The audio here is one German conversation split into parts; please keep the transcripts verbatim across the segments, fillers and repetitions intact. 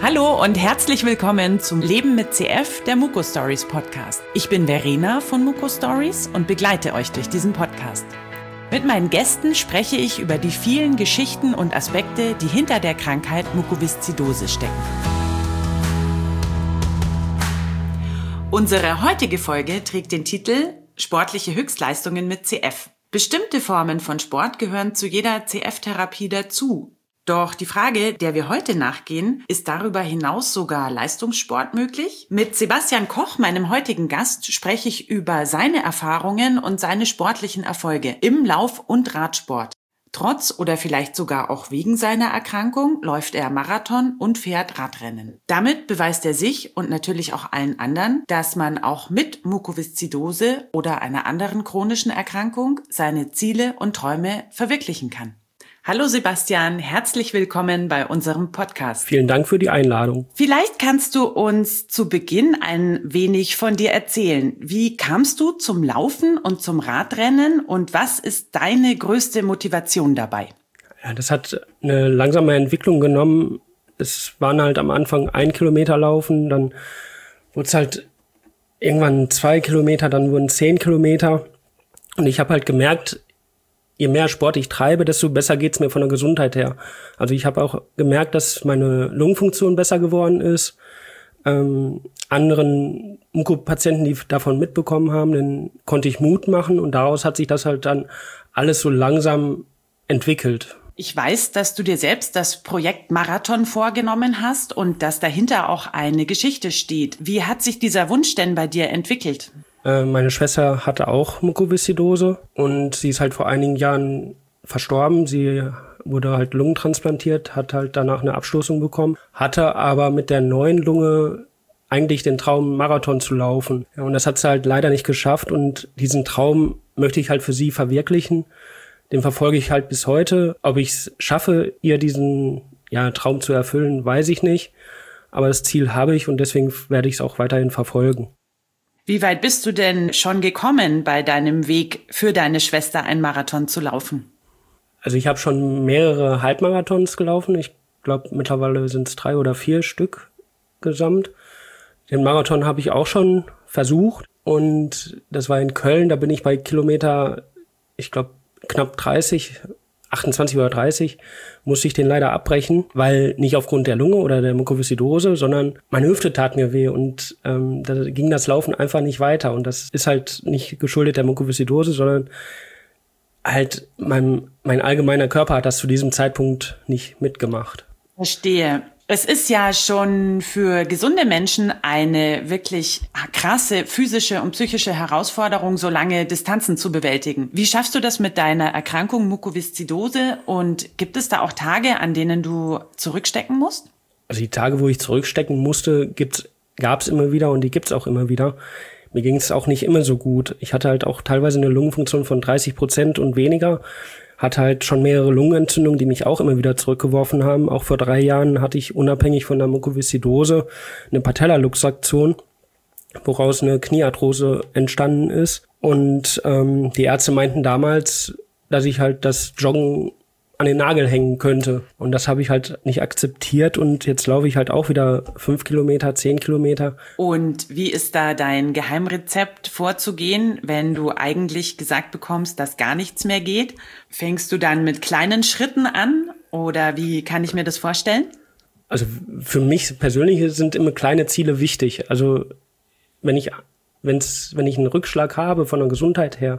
Hallo und herzlich willkommen zum Leben mit C F, der Muko Stories Podcast. Ich bin Verena von Muko Stories und begleite euch durch diesen Podcast. Mit meinen Gästen spreche ich über die vielen Geschichten und Aspekte, die hinter der Krankheit Mukoviszidose stecken. Unsere heutige Folge trägt den Titel Sportliche Höchstleistungen mit C F. Bestimmte Formen von Sport gehören zu jeder C F-Therapie dazu. Doch die Frage, der wir heute nachgehen, ist darüber hinaus sogar Leistungssport möglich? Mit Sebastian Koch, meinem heutigen Gast, spreche ich über seine Erfahrungen und seine sportlichen Erfolge im Lauf- und Radsport. Trotz oder vielleicht sogar auch wegen seiner Erkrankung läuft er Marathon und fährt Radrennen. Damit beweist er sich und natürlich auch allen anderen, dass man auch mit Mukoviszidose oder einer anderen chronischen Erkrankung seine Ziele und Träume verwirklichen kann. Hallo Sebastian, herzlich willkommen bei unserem Podcast. Vielen Dank für die Einladung. Vielleicht kannst du uns zu Beginn ein wenig von dir erzählen. Wie kamst du zum Laufen und zum Radrennen und was ist deine größte Motivation dabei? Ja, das hat eine langsame Entwicklung genommen. Es waren halt am Anfang ein Kilometer laufen, dann wurde es halt irgendwann zwei Kilometer, dann wurden zehn Kilometer. Und ich habe halt gemerkt, je mehr Sport ich treibe, desto besser geht's mir von der Gesundheit her. Also ich habe auch gemerkt, dass meine Lungenfunktion besser geworden ist. Ähm, anderen Muko-Patienten, die davon mitbekommen haben, denen konnte ich Mut machen und daraus hat sich das halt dann alles so langsam entwickelt. Ich weiß, dass du dir selbst das Projekt Marathon vorgenommen hast und dass dahinter auch eine Geschichte steht. Wie hat sich dieser Wunsch denn bei dir entwickelt? Meine Schwester hatte auch Mukoviszidose und sie ist halt vor einigen Jahren verstorben. Sie wurde halt lungentransplantiert, hat halt danach eine Abstoßung bekommen, hatte aber mit der neuen Lunge eigentlich den Traum, Marathon zu laufen. Ja, und das hat sie halt leider nicht geschafft und diesen Traum möchte ich halt für sie verwirklichen. Den verfolge ich halt bis heute. Ob ich es schaffe, ihr diesen ja, Traum zu erfüllen, weiß ich nicht. Aber das Ziel habe ich und deswegen werde ich es auch weiterhin verfolgen. Wie weit bist du denn schon gekommen bei deinem Weg für deine Schwester, einen Marathon zu laufen? Also ich habe schon mehrere Halbmarathons gelaufen. Ich glaube, mittlerweile sind es drei oder vier Stück gesamt. Den Marathon habe ich auch schon versucht. Und das war in Köln. Da bin ich bei Kilometer, ich glaube, knapp dreißig, achtundzwanzig oder dreißig, musste ich den leider abbrechen, weil nicht aufgrund der Lunge oder der Mukoviszidose, sondern meine Hüfte tat mir weh und ähm, da ging das Laufen einfach nicht weiter und das ist halt nicht geschuldet der Mukoviszidose, sondern halt mein, mein allgemeiner Körper hat das zu diesem Zeitpunkt nicht mitgemacht. Verstehe. Es ist ja schon für gesunde Menschen eine wirklich krasse physische und psychische Herausforderung, so lange Distanzen zu bewältigen. Wie schaffst du das mit deiner Erkrankung Mukoviszidose und gibt es da auch Tage, an denen du zurückstecken musst? Also die Tage, wo ich zurückstecken musste, gibt's, gab's immer wieder und die gibt's auch immer wieder. Mir ging es auch nicht immer so gut. Ich hatte halt auch teilweise eine Lungenfunktion von dreißig Prozent und weniger. Hatte halt schon mehrere Lungenentzündungen, die mich auch immer wieder zurückgeworfen haben. Auch vor drei Jahren hatte ich unabhängig von der Mukoviszidose eine Patellaluxation, woraus eine Kniearthrose entstanden ist. Und ähm, die Ärzte meinten damals, dass ich halt das Joggen an den Nagel hängen könnte. Und das habe ich halt nicht akzeptiert und jetzt laufe ich halt auch wieder fünf Kilometer, zehn Kilometer. Und wie ist da dein Geheimrezept vorzugehen, wenn du eigentlich gesagt bekommst, dass gar nichts mehr geht? Fängst du dann mit kleinen Schritten an oder wie kann ich mir das vorstellen? Also für mich persönlich sind immer kleine Ziele wichtig. Also wenn ich, wenn's, wenn ich einen Rückschlag habe von der Gesundheit her,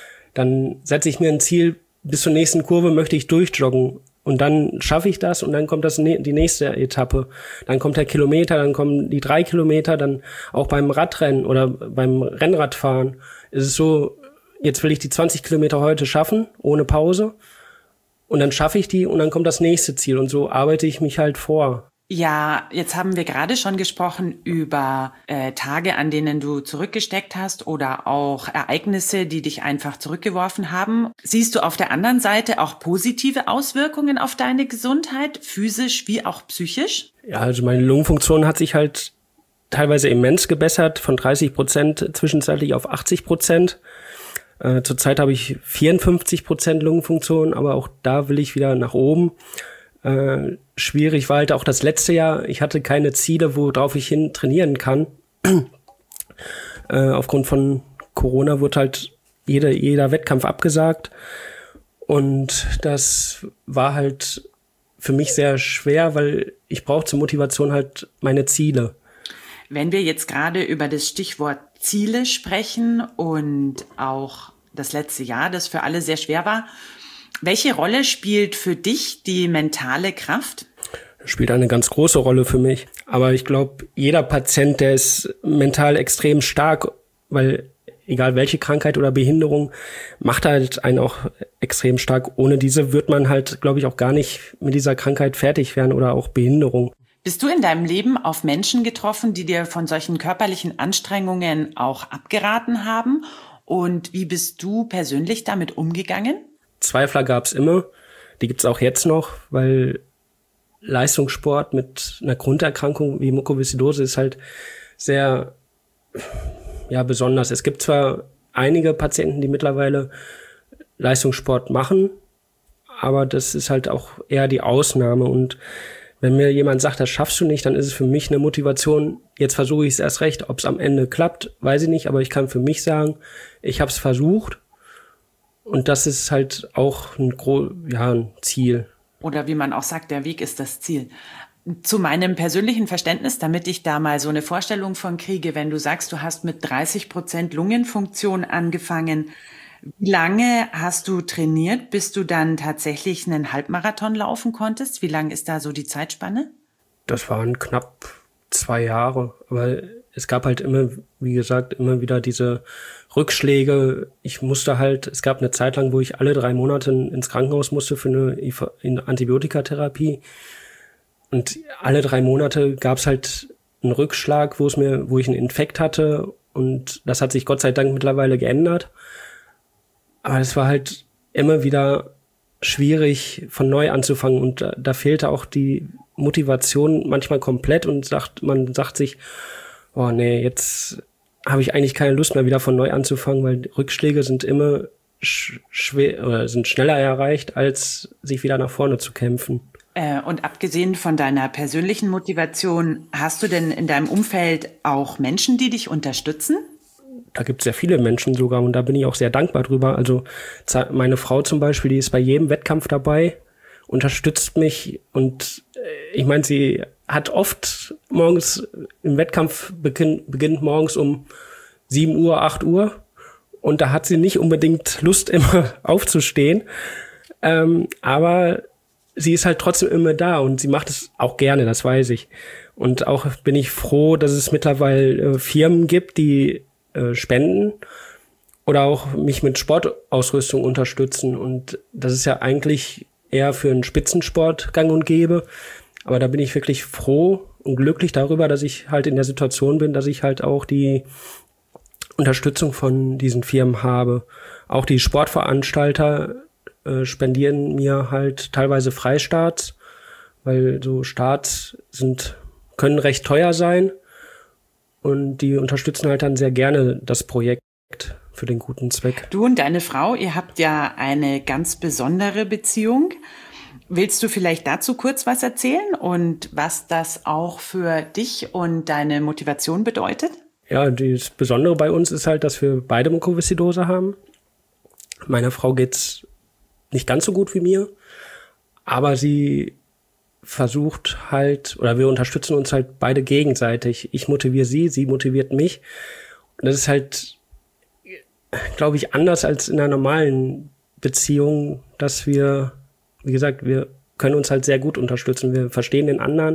dann setze ich mir ein Ziel, bis zur nächsten Kurve möchte ich durchjoggen und dann schaffe ich das und dann kommt das die nächste Etappe. Dann kommt der Kilometer, dann kommen die drei Kilometer, dann auch beim Radrennen oder beim Rennradfahren ist es so, jetzt will ich die zwanzig Kilometer heute schaffen, ohne Pause und dann schaffe ich die und dann kommt das nächste Ziel und so arbeite ich mich halt vor. Ja, jetzt haben wir gerade schon gesprochen über äh, Tage, an denen du zurückgesteckt hast oder auch Ereignisse, die dich einfach zurückgeworfen haben. Siehst du auf der anderen Seite auch positive Auswirkungen auf deine Gesundheit, physisch wie auch psychisch? Ja, also meine Lungenfunktion hat sich halt teilweise immens gebessert, von dreißig Prozent zwischenzeitlich auf achtzig Prozent. Äh, zurzeit habe ich vierundfünfzig Prozent Lungenfunktion, aber auch da will ich wieder nach oben. Äh, schwierig war halt auch das letzte Jahr. Ich hatte keine Ziele, worauf ich hin trainieren kann. äh, aufgrund von Corona wurde halt jeder, jeder Wettkampf abgesagt. Und das war halt für mich sehr schwer, weil ich brauche zur Motivation halt meine Ziele. Wenn wir jetzt gerade über das Stichwort Ziele sprechen und auch das letzte Jahr, das für alle sehr schwer war, welche Rolle spielt für dich die mentale Kraft? Spielt eine ganz große Rolle für mich. Aber ich glaube, jeder Patient, der ist mental extrem stark, weil egal welche Krankheit oder Behinderung, macht halt einen auch extrem stark. Ohne diese wird man halt, glaube ich, auch gar nicht mit dieser Krankheit fertig werden oder auch Behinderung. Bist du in deinem Leben auf Menschen getroffen, die dir von solchen körperlichen Anstrengungen auch abgeraten haben? Und wie bist du persönlich damit umgegangen? Zweifler gab es immer. Die gibt es auch jetzt noch, weil Leistungssport mit einer Grunderkrankung wie Mukoviszidose ist halt sehr ja besonders. Es gibt zwar einige Patienten, die mittlerweile Leistungssport machen, aber das ist halt auch eher die Ausnahme. Und wenn mir jemand sagt, das schaffst du nicht, dann ist es für mich eine Motivation, jetzt versuche ich es erst recht. Ob es am Ende klappt, weiß ich nicht, aber ich kann für mich sagen, ich habe es versucht und das ist halt auch ein, Gro- ja, ein Ziel. Oder wie man auch sagt, der Weg ist das Ziel. Zu meinem persönlichen Verständnis, damit ich da mal so eine Vorstellung von kriege, wenn du sagst, du hast mit dreißig Prozent Lungenfunktion angefangen, wie lange hast du trainiert, bis du dann tatsächlich einen Halbmarathon laufen konntest? Wie lange ist da so die Zeitspanne? Das waren knapp zwei Jahre, aber es gab halt immer, wie gesagt, immer wieder diese Rückschläge. Ich musste halt, es gab eine Zeit lang, wo ich alle drei Monate ins Krankenhaus musste für eine Antibiotikatherapie. Und alle drei Monate gab es halt einen Rückschlag, wo es mir, wo ich einen Infekt hatte. Und das hat sich Gott sei Dank mittlerweile geändert. Aber es war halt immer wieder schwierig, von neu anzufangen. Und da, da fehlte auch die Motivation manchmal komplett und sagt, man sagt sich, oh nee, jetzt habe ich eigentlich keine Lust mehr, wieder von neu anzufangen, weil Rückschläge sind immer sch- schwer oder sind schneller erreicht, als sich wieder nach vorne zu kämpfen. Äh, und abgesehen von deiner persönlichen Motivation, hast du denn in deinem Umfeld auch Menschen, die dich unterstützen? Da gibt es sehr viele Menschen sogar und da bin ich auch sehr dankbar drüber. Also meine Frau zum Beispiel, die ist bei jedem Wettkampf dabei, unterstützt mich und ich meine, sie hat oft morgens im Wettkampf beginn, beginnt morgens um sieben Uhr, acht Uhr und da hat sie nicht unbedingt Lust, immer aufzustehen, ähm, aber sie ist halt trotzdem immer da und sie macht es auch gerne, das weiß ich. Und auch bin ich froh, dass es mittlerweile äh, Firmen gibt, die äh, spenden oder auch mich mit Sportausrüstung unterstützen. Und das ist ja eigentlich eher für einen Spitzensport gang und gäbe. Aber da bin ich wirklich froh und glücklich darüber, dass ich halt in der Situation bin, dass ich halt auch die Unterstützung von diesen Firmen habe. Auch die Sportveranstalter äh, spendieren mir halt teilweise Freistarts, weil so Starts sind, können recht teuer sein und die unterstützen halt dann sehr gerne das Projekt für den guten Zweck. Du und deine Frau, ihr habt ja eine ganz besondere Beziehung. Willst du vielleicht dazu kurz was erzählen und was das auch für dich und deine Motivation bedeutet? Ja, das Besondere bei uns ist halt, dass wir beide Mukoviszidose haben. Meiner Frau geht's nicht ganz so gut wie mir, aber sie versucht halt, oder wir unterstützen uns halt beide gegenseitig. Ich motiviere sie, sie motiviert mich. Und das ist halt, glaube ich, anders als in einer normalen Beziehung, dass wir, wie gesagt, wir können uns halt sehr gut unterstützen. Wir verstehen den anderen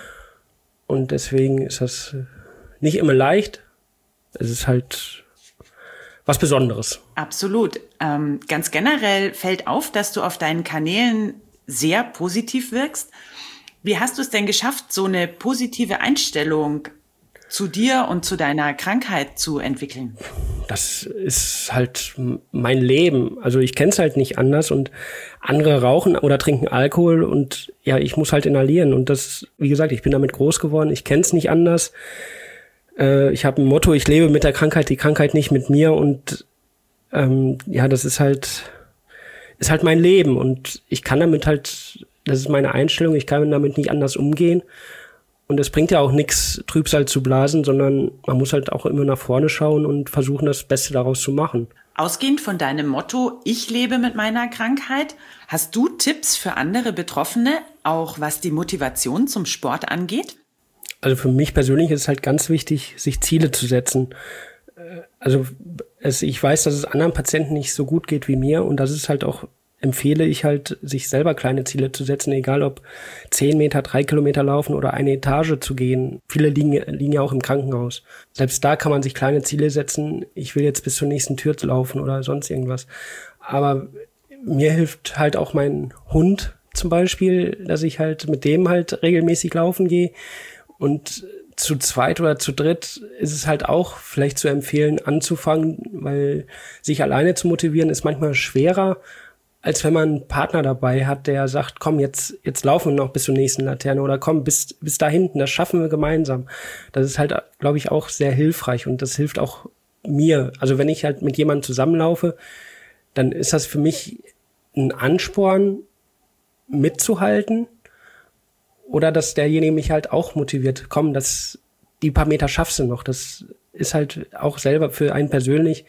und deswegen ist das nicht immer leicht. Es ist halt was Besonderes. Absolut. Ähm, ganz generell fällt auf, dass du auf deinen Kanälen sehr positiv wirkst. Wie hast du es denn geschafft, so eine positive Einstellung zu dir und zu deiner Krankheit zu entwickeln? Das ist halt mein Leben. Also ich kenne es halt nicht anders und andere rauchen oder trinken Alkohol und ja, ich muss halt inhalieren und das, wie gesagt, ich bin damit groß geworden. Ich kenne es nicht anders. Äh, ich habe ein Motto, ich lebe mit der Krankheit, die Krankheit nicht mit mir und ähm, ja, das ist halt ist halt mein Leben und ich kann damit halt das ist meine Einstellung, ich kann damit nicht anders umgehen. Und es bringt ja auch nichts, Trübsal zu blasen, sondern man muss halt auch immer nach vorne schauen und versuchen, das Beste daraus zu machen. Ausgehend von deinem Motto, ich lebe mit meiner Krankheit, hast du Tipps für andere Betroffene, auch was die Motivation zum Sport angeht? Also für mich persönlich ist es halt ganz wichtig, sich Ziele zu setzen. Also es, ich weiß, dass es anderen Patienten nicht so gut geht wie mir und das ist halt auch, empfehle ich halt, sich selber kleine Ziele zu setzen, egal ob zehn Meter, drei Kilometer laufen oder eine Etage zu gehen. Viele liegen, liegen ja auch im Krankenhaus. Selbst da kann man sich kleine Ziele setzen. Ich will jetzt bis zur nächsten Tür laufen oder sonst irgendwas. Aber mir hilft halt auch mein Hund zum Beispiel, dass ich halt mit dem halt regelmäßig laufen gehe. Und zu zweit oder zu dritt ist es halt auch vielleicht zu empfehlen, anzufangen, weil sich alleine zu motivieren ist manchmal schwerer, als wenn man einen Partner dabei hat, der sagt, komm, jetzt jetzt laufen wir noch bis zur nächsten Laterne oder komm, bis bis da hinten, das schaffen wir gemeinsam. Das ist halt, glaube ich, auch sehr hilfreich und das hilft auch mir. Also wenn ich halt mit jemandem zusammenlaufe, dann ist das für mich ein Ansporn, mitzuhalten oder dass derjenige mich halt auch motiviert. Komm, das, die paar Meter schaffst du noch. Das ist halt auch selber für einen persönlich,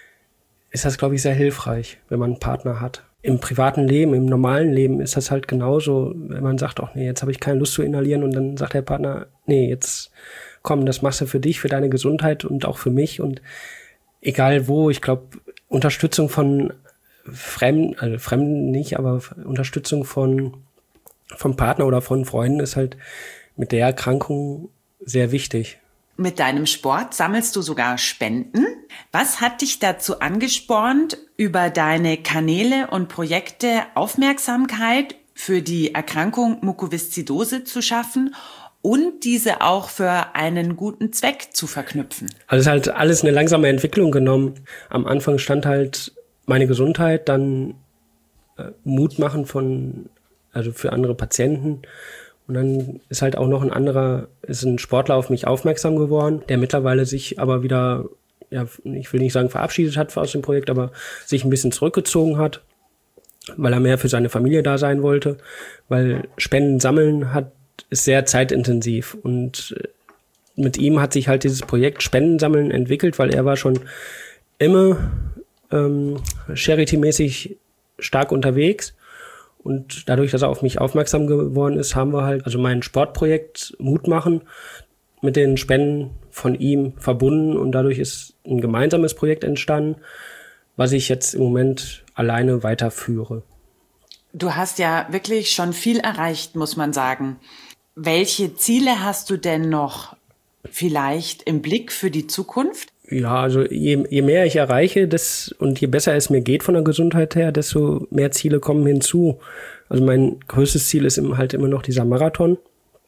ist das, glaube ich, sehr hilfreich, wenn man einen Partner hat. Im privaten Leben, im normalen Leben ist das halt genauso, wenn man sagt, ach nee, jetzt habe ich keine Lust zu inhalieren und dann sagt der Partner, nee, jetzt komm, das machst du für dich, für deine Gesundheit und auch für mich und egal wo, ich glaube, Unterstützung von Fremden, also Fremden nicht, aber Unterstützung von vom Partner oder von Freunden ist halt mit der Erkrankung sehr wichtig. Mit deinem Sport sammelst du sogar Spenden. Was hat dich dazu angespornt, über deine Kanäle und Projekte Aufmerksamkeit für die Erkrankung Mukoviszidose zu schaffen und diese auch für einen guten Zweck zu verknüpfen? Also es ist halt alles eine langsame Entwicklung genommen. Am Anfang stand halt meine Gesundheit, dann äh, Mut machen von, also für andere Patienten. Und dann ist halt auch noch ein anderer, ist ein Sportler auf mich aufmerksam geworden, der mittlerweile sich aber wieder, ja, ich will nicht sagen verabschiedet hat aus dem Projekt, aber sich ein bisschen zurückgezogen hat, weil er mehr für seine Familie da sein wollte, weil Spenden sammeln hat, ist sehr zeitintensiv und mit ihm hat sich halt dieses Projekt Spenden sammeln entwickelt, weil er war schon immer ähm, charity-mäßig stark unterwegs. Und dadurch, dass er auf mich aufmerksam geworden ist, haben wir halt also mein Sportprojekt Mut machen mit den Spenden von ihm verbunden und dadurch ist ein gemeinsames Projekt entstanden, was ich jetzt im Moment alleine weiterführe. Du hast ja wirklich schon viel erreicht, muss man sagen. Welche Ziele hast du denn noch vielleicht im Blick für die Zukunft? Ja, also je, je mehr ich erreiche das, und je besser es mir geht von der Gesundheit her, desto mehr Ziele kommen hinzu. Also mein größtes Ziel ist halt immer noch dieser Marathon.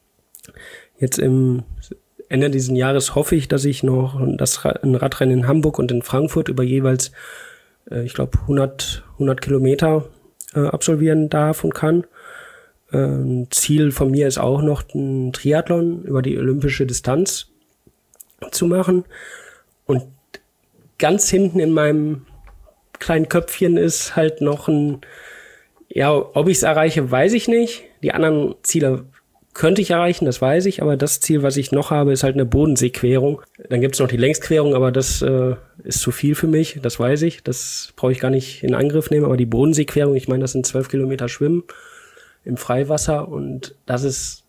Jetzt im Ende dieses Jahres hoffe ich, dass ich noch das, ein Radrennen in Hamburg und in Frankfurt über jeweils, äh, ich glaube, hundert Kilometer äh, absolvieren darf und kann. Ähm, Ziel von mir ist auch noch ein Triathlon über die olympische Distanz zu machen. Und ganz hinten in meinem kleinen Köpfchen ist halt noch ein, ja, ob ich es erreiche, weiß ich nicht. Die anderen Ziele könnte ich erreichen, das weiß ich. Aber das Ziel, was ich noch habe, ist halt eine Bodenseequerung. Dann gibt es noch die Längsquerung, aber das äh, ist zu viel für mich, das weiß ich. Das brauche ich gar nicht in Angriff nehmen. Aber die Bodenseequerung, ich meine, das sind zwölf Kilometer Schwimmen im Freiwasser. Und das ist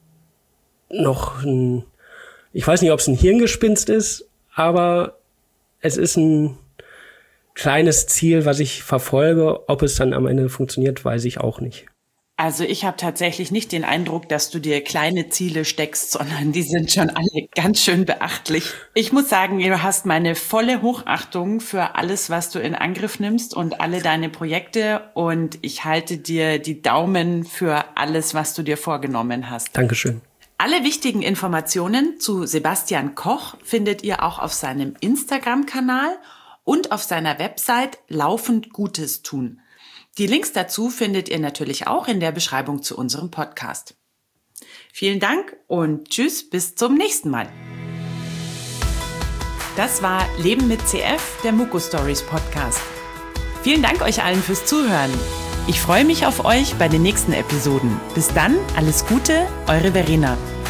noch ein, ich weiß nicht, ob es ein Hirngespinst ist, aber es ist ein kleines Ziel, was ich verfolge. Ob es dann am Ende funktioniert, weiß ich auch nicht. Also ich habe tatsächlich nicht den Eindruck, dass du dir kleine Ziele steckst, sondern die sind schon alle ganz schön beachtlich. Ich muss sagen, du hast meine volle Hochachtung für alles, was du in Angriff nimmst und alle deine Projekte. Und ich halte dir die Daumen für alles, was du dir vorgenommen hast. Dankeschön. Alle wichtigen Informationen zu Sebastian Koch findet ihr auch auf seinem Instagram-Kanal und auf seiner Website Laufend Gutes tun. Die Links dazu findet ihr natürlich auch in der Beschreibung zu unserem Podcast. Vielen Dank und tschüss, bis zum nächsten Mal. Das war Leben mit C F, der Muko Stories Podcast. Vielen Dank euch allen fürs Zuhören. Ich freue mich auf euch bei den nächsten Episoden. Bis dann, alles Gute, eure Verena.